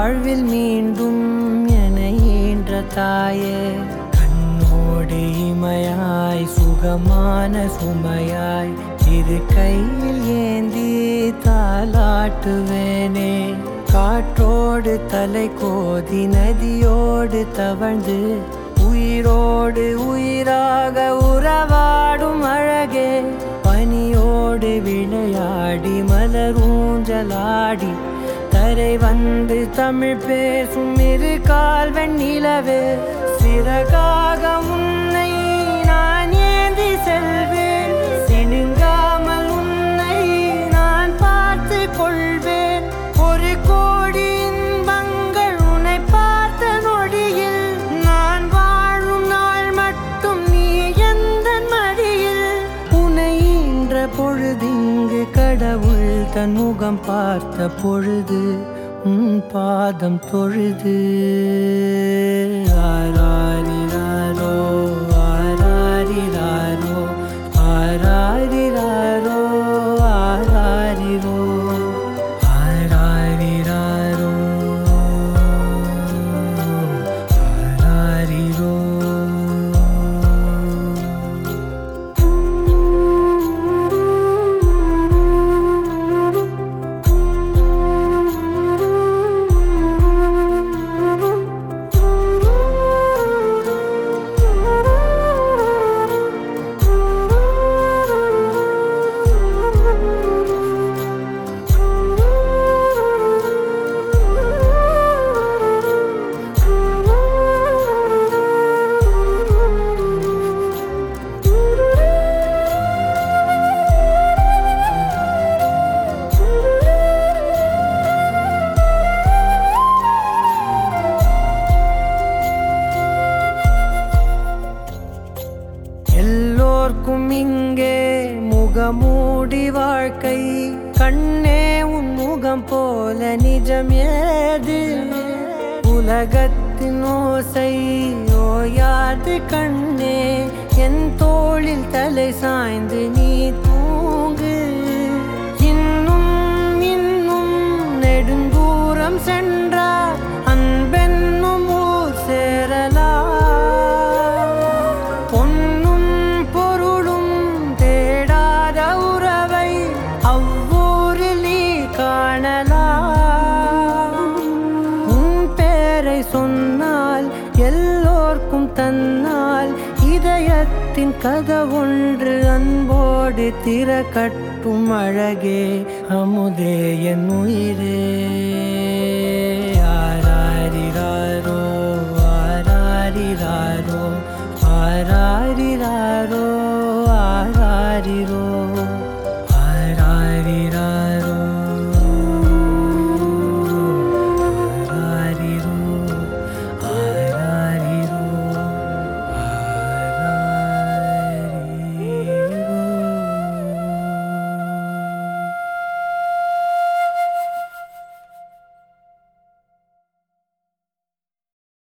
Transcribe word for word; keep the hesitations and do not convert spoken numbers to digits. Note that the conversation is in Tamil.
வாழ்வில் மீண்டும் என ஈன்ற தாயே கண்ணோடு இமையாய் சுகமான சுமையாய் இரு கையில் ஏந்தி தாலாட்டுவேனே காற்றோடு தலை கோதி நதியோடு தவழ்ந்து உயிரோடு உயிராக உறவாடும் அழகே பனியோடு விளையாடி மலரூஞ்சலாடி தரை வந்து தமிழ் பேசும் இரு கால் வெண்ணிலவே சிறகாக உன்னை நான் ஏந்தி செல்வேன் சினுங்காமல் உன்னை நான் பார்த்து கொள்வேன் ஒரு கோடி இன்பங்கள் உன்னை பார்த்த நொடியில் நான் வாழும் நாள் மட்டும் நீ எந்த மடியில் உன்னை ஈன்ற பொழுதிங்கு கடவுள் தன் முகம் பார்த்த பொழுது உன் பாதம் தொழுது ஆராரிராரோ ஆராரிராரோ ஆராரிராரோ ஆராரிரோ ஆராரிராரோ ஆராரிரோ எல்லோர்க்கும் இங்கே முகமூடி வாழ்க்கை கண்ணே உன் முகம் போல நிஜம் ஏது உலகத்தின் ஓசை ஓயாது கண்ணே என் தோளில் தலை சாய்ந்து நீ தூங்கு இன்னும் இன்னும் நெடுந்தூரம் சென்றார் அன்பென்னும் ஊர் சேரலாம் சொன்னால் எல்லோர்க்கும் தன்னால் இதயத்தின் கதவொன்று அன்போடு திறக்கட்டும் அழகே அமுதே என் உயிரே